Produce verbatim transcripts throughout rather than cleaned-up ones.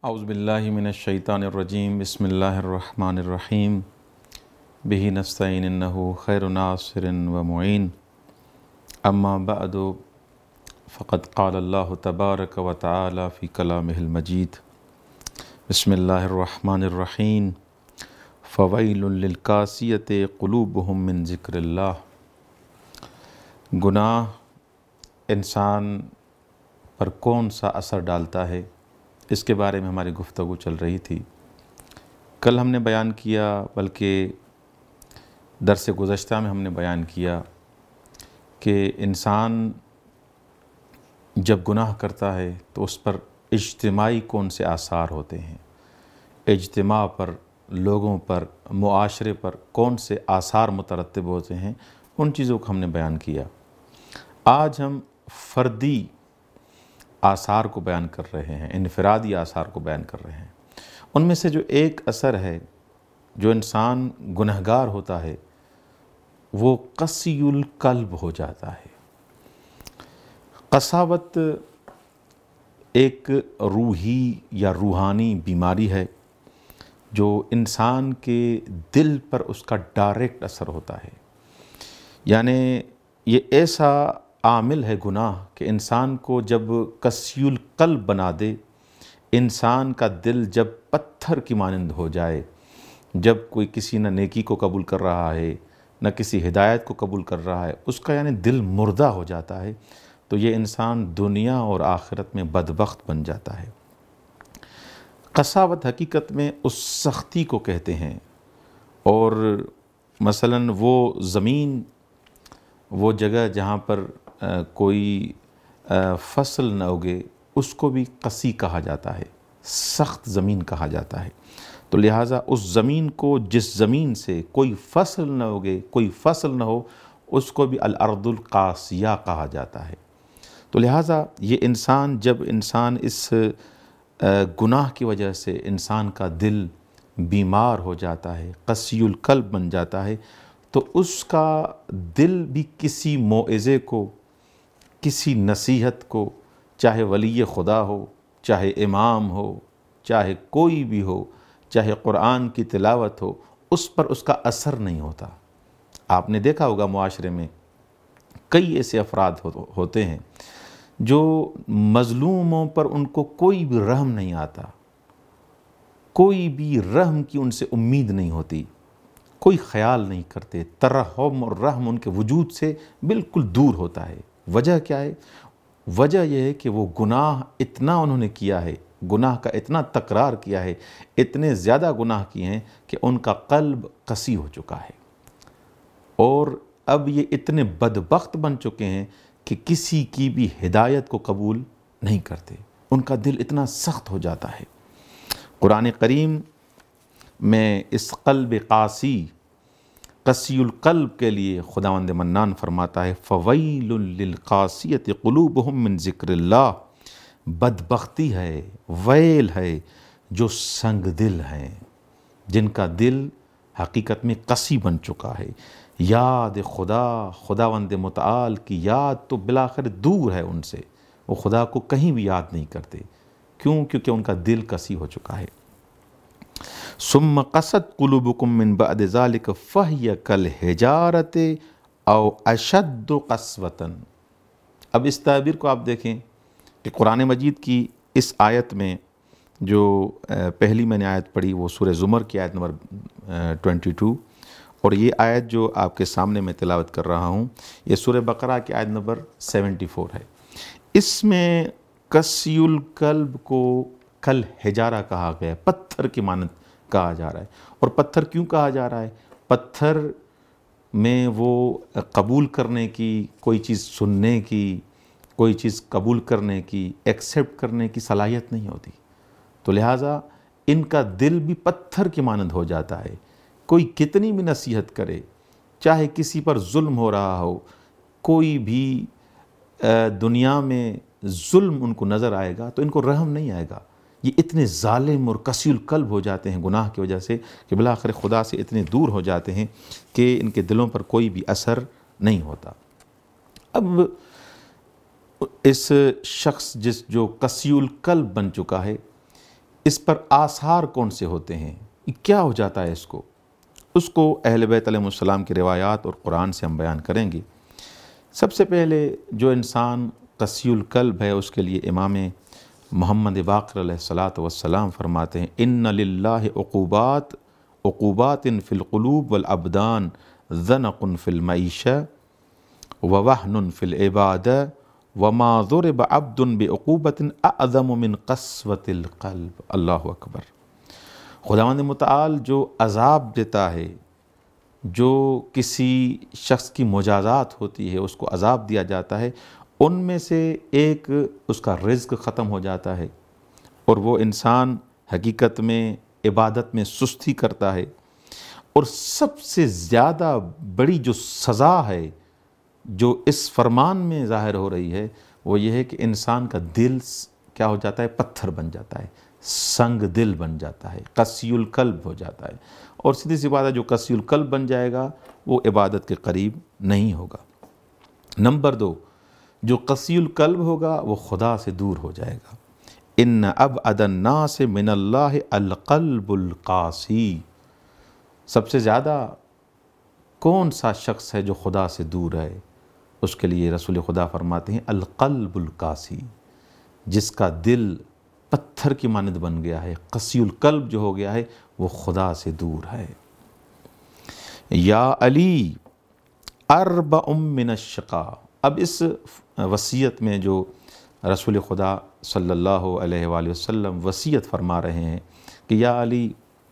اعوذ باللہ من الشیطان الرجیم بسم اللہ الرحمن الرحیم بہ نستعین انہ خیر ناصر و معین اما بعد فقد قال اللہ تبارک و تعالی فی کلامہ المجید بسم اللہ الرحمن الرحیم فویل للقاسیۃ قلوبہم من ذکر اللہ۔ گناہ انسان پر کون سا اثر ڈالتا ہے، اس کے بارے میں ہماری گفتگو چل رہی تھی۔ کل ہم نے بیان کیا، بلکہ درس گزشتہ میں ہم نے بیان کیا کہ انسان جب گناہ کرتا ہے تو اس پر اجتماعی کون سے آثار ہوتے ہیں، اجتماع پر، لوگوں پر، معاشرے پر کون سے آثار مترتب ہوتے ہیں، ان چیزوں کو ہم نے بیان کیا۔ آج ہم فردی آثار کو بیان کر رہے ہیں، انفرادی آثار کو بیان کر رہے ہیں۔ ان میں سے جو ایک اثر ہے جو انسان گنہگار ہوتا ہے وہ قسی القلب ہو جاتا ہے۔ قساوت ایک روحی یا روحانی بیماری ہے جو انسان کے دل پر اس کا ڈائریکٹ اثر ہوتا ہے۔ یعنی یہ ایسا عامل ہے گناہ کہ انسان کو جب قسی القلب بنا دے، انسان کا دل جب پتھر کی مانند ہو جائے، جب کوئی کسی نہ نیکی کو قبول کر رہا ہے نہ کسی ہدایت کو قبول کر رہا ہے، اس کا یعنی دل مردہ ہو جاتا ہے، تو یہ انسان دنیا اور آخرت میں بدبخت بن جاتا ہے۔ قساوت حقیقت میں اس سختی کو کہتے ہیں، اور مثلاً وہ زمین، وہ جگہ جہاں پر کوئی فصل نہ اگے، اس کو بھی قسی کہا جاتا ہے، سخت زمین کہا جاتا ہے۔ تو لہٰذا اس زمین کو، جس زمین سے کوئی فصل نہ اگے، کوئی فصل نہ ہو، اس کو بھی الارض القاسیہ کہا جاتا ہے۔ تو لہٰذا یہ انسان، جب انسان اس گناہ کی وجہ سے انسان کا دل بیمار ہو جاتا ہے، قسی القلب بن جاتا ہے، تو اس کا دل بھی کسی موعظے کو، کسی نصیحت کو، چاہے ولی خدا ہو، چاہے امام ہو، چاہے کوئی بھی ہو، چاہے قرآن کی تلاوت ہو، اس پر اس کا اثر نہیں ہوتا۔ آپ نے دیکھا ہوگا معاشرے میں کئی ایسے افراد ہوتے ہیں جو مظلوموں پر ان کو کوئی بھی رحم نہیں آتا، کوئی بھی رحم کی ان سے امید نہیں ہوتی، کوئی خیال نہیں کرتے، ترحم اور رحم ان کے وجود سے بالکل دور ہوتا ہے۔ وجہ کیا ہے؟ وجہ یہ ہے کہ وہ گناہ اتنا انہوں نے کیا ہے، گناہ کا اتنا تکرار کیا ہے، اتنے زیادہ گناہ کیے ہیں کہ ان کا قلب قسی ہو چکا ہے، اور اب یہ اتنے بدبخت بن چکے ہیں کہ کسی کی بھی ہدایت کو قبول نہیں کرتے، ان کا دل اتنا سخت ہو جاتا ہے۔ قرآن کریم میں اس قلب قاسی، قسی القلب کے لیے خداوند منان فرماتا ہے فویل للقاسیۃ قلوبہم من ذکر اللہ، بدبختی ہے، ویل ہے جو سنگ دل ہیں، جن کا دل حقیقت میں قسی بن چکا ہے۔ یاد خدا، خداوند متعال کی یاد تو بالآخر دور ہے ان سے، وہ خدا کو کہیں بھی یاد نہیں کرتے۔ کیوں؟ کیونکہ ان کا دل قسی ہو چکا ہے۔ ثم قست قلوبکم من بعد ذلک فہی کالحجارۃ او اشد قسوۃ۔ اب اس تعبیر کو آپ دیکھیں کہ قرآن مجید کی اس آیت میں جو پہلی میں نے آیت پڑھی وہ سورہ زمر کی آیت نمبر بائیس، اور یہ آیت جو آپ کے سامنے میں تلاوت کر رہا ہوں یہ سورہ بقرہ کی آیت نمبر چوہتر ہے۔ اس میں قسی القلب کو کل حجارہ کہا گیا ہے، پتھر کی مانند کہا جا رہا ہے۔ اور پتھر کیوں کہا جا رہا ہے؟ پتھر میں وہ قبول کرنے کی، کوئی چیز سننے کی، کوئی چیز قبول کرنے کی، ایکسیپٹ کرنے کی صلاحیت نہیں ہوتی، تو لہٰذا ان کا دل بھی پتھر کی مانند ہو جاتا ہے۔ کوئی کتنی بھی نصیحت کرے، چاہے کسی پر ظلم ہو رہا ہو، کوئی بھی دنیا میں ظلم ان کو نظر آئے گا تو ان کو رحم نہیں آئے گا۔ یہ اتنے ظالم اور قسی القلب ہو جاتے ہیں گناہ کی وجہ سے کہ بالآخر خدا سے اتنے دور ہو جاتے ہیں کہ ان کے دلوں پر کوئی بھی اثر نہیں ہوتا۔ اب اس شخص جس جو قسی القلب بن چکا ہے، اس پر آثار کون سے ہوتے ہیں، کیا ہو جاتا ہے اس کو اس کو اہل بیت علیہ السلام کی روایات اور قرآن سے ہم بیان کریں گے۔ سب سے پہلے جو انسان قسی القلب ہے اس کے لیے امام محمد باقر علیہ الصلاۃ والسلام فرماتے ہیں ان للہ عقوبات عقوبات فی القلوب والابدان ذنق فی المعیشہ ووہن فی العبادہ وما ضرب عبد بعقوبۃ اعظم من قسوۃ القلب۔ اللہ اکبر۔ خداوند متعال جو عذاب دیتا ہے، جو کسی شخص کی مجازات ہوتی ہے، اس کو عذاب دیا جاتا ہے، ان میں سے ایک اس کا رزق ختم ہو جاتا ہے اور وہ انسان حقیقت میں عبادت میں سستی کرتا ہے، اور سب سے زیادہ بڑی جو سزا ہے جو اس فرمان میں ظاہر ہو رہی ہے وہ یہ ہے کہ انسان کا دل کیا ہو جاتا ہے، پتھر بن جاتا ہے، سنگ دل بن جاتا ہے، قسی القلب ہو جاتا ہے، اور سیدھی سی بات ہے جو قسی القلب بن جائے گا وہ عبادت کے قریب نہیں ہوگا۔ نمبر دو، جو قسی القلب ہوگا وہ خدا سے دور ہو جائے گا۔ ان ابعد الناس من اللہ القلب القاسی۔ سب سے زیادہ کون سا شخص ہے جو خدا سے دور ہے؟ اس کے لیے رسول خدا فرماتے ہیں القلب القاسی، جس کا دل پتھر کی مانند بن گیا ہے، قسی القلب جو ہو گیا ہے وہ خدا سے دور ہے۔ یا علی اربع من الشقاء۔ اب اس وصیت میں جو رسول خدا صلی اللہ علیہ وآلہ وسلم وصیت فرما رہے ہیں کہ یا علی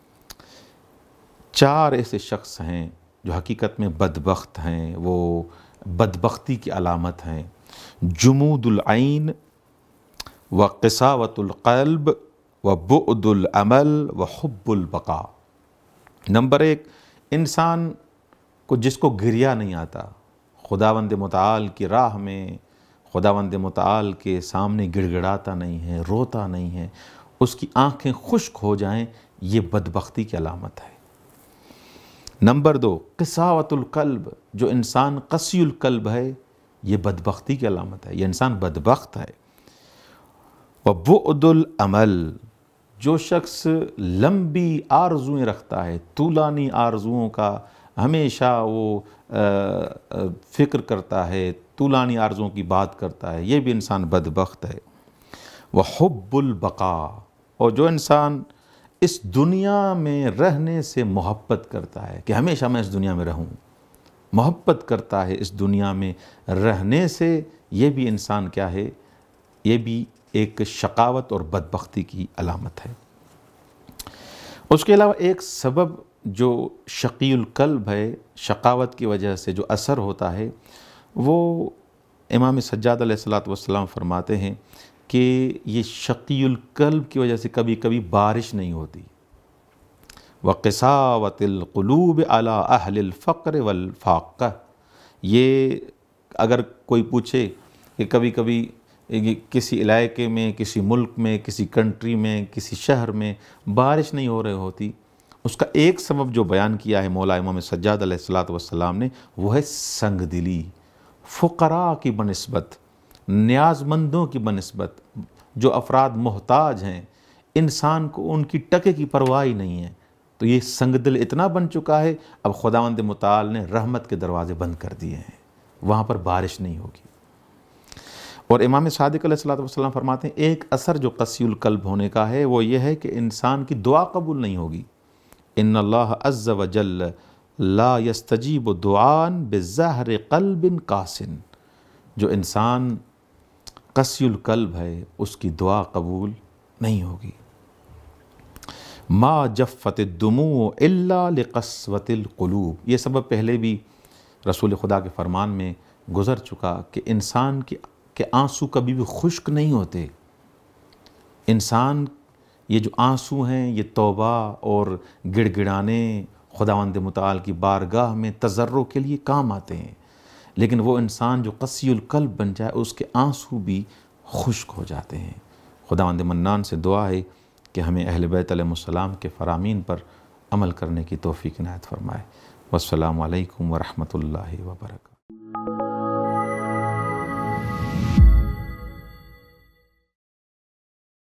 چار ایسے شخص ہیں جو حقیقت میں بدبخت ہیں، وہ بدبختی کی علامت ہیں، جمود العین وقساوۃ القلب وبعد العمل وحب البقاء۔ نمبر ایک، انسان کو جس کو گریا نہیں آتا، خداوند متعال کی راہ میں خداوند متعال کے سامنے گڑ گڑاتا نہیں ہے، روتا نہیں ہے، اس کی آنکھیں خشک ہو جائیں، یہ بدبختی کی علامت ہے۔ نمبر دو، قساوۃ القلب، جو انسان قسی القلب ہے یہ بدبختی کی علامت ہے، یہ انسان بدبخت ہے۔ وبعد العمل، جو شخص لمبی آرزوئیں رکھتا ہے، طولانی آرزوؤں کا ہمیشہ وہ فکر کرتا ہے، طولانی آرزوؤں کی بات کرتا ہے، یہ بھی انسان بدبخت ہے۔ وحب البقاء، اور جو انسان اس دنیا میں رہنے سے محبت کرتا ہے کہ ہمیشہ میں اس دنیا میں رہوں، محبت کرتا ہے اس دنیا میں رہنے سے، یہ بھی انسان کیا ہے، یہ بھی ایک شقاوت اور بدبختی کی علامت ہے۔ اس کے علاوہ ایک سبب جو شقی القلب ہے، شقاوت کی وجہ سے جو اثر ہوتا ہے، وہ امام سجاد علیہ الصلاۃ والسلام فرماتے ہیں کہ یہ شقی القلب کی وجہ سے کبھی کبھی بارش نہیں ہوتی۔ وقساوۃ القلوب علی اہل الفقر والفاقہ، یہ اگر کوئی پوچھے کہ کبھی کبھی کسی علاقے میں، کسی ملک میں، کسی کنٹری میں، کسی شہر میں بارش نہیں ہو رہی ہوتی، اس کا ایک سبب جو بیان کیا ہے مولا امام سجاد علیہ الصلاۃ والسلام نے، وہ ہے سنگ دلی، فقراء کی بنسبت، نیاز مندوں کی بنسبت، جو افراد محتاج ہیں، انسان کو ان کی ٹکے کی پرواہ ہی نہیں ہے، تو یہ سنگ دل اتنا بن چکا ہے، اب خداوند متعال نے رحمت کے دروازے بند کر دیے ہیں، وہاں پر بارش نہیں ہوگی۔ اور امام صادق علیہ الصلوۃ والسلام فرماتے ہیں ایک اثر جو قسی القلب ہونے کا ہے وہ یہ ہے کہ انسان کی دعا قبول نہیں ہوگی۔ ان اللہ عز وجل لا یستجیب دعاء بظہر قلب قاسٍ، جو انسان قسی القلب ہے اس کی دعا قبول نہیں ہوگی۔ ما جفت الدموع الا لقسوۃ القلوب، یہ سبب پہلے بھی رسول خدا کے فرمان میں گزر چکا کہ انسان کے کہ آنسو کبھی بھی خشک نہیں ہوتے۔ انسان یہ جو آنسو ہیں یہ توبہ اور گڑ گڑانے خداوند متعال کی بارگاہ میں تضرع کے لیے کام آتے ہیں، لیکن وہ انسان جو قسی القلب بن جائے اس کے آنسو بھی خشک ہو جاتے ہیں۔ خداوند منان سے دعا ہے کہ ہمیں اہل بیت علیہ السلام کے فرامین پر عمل کرنے کی توفیق عنایت فرمائے۔ والسلام علیکم ورحمۃ اللہ وبرکاتہ۔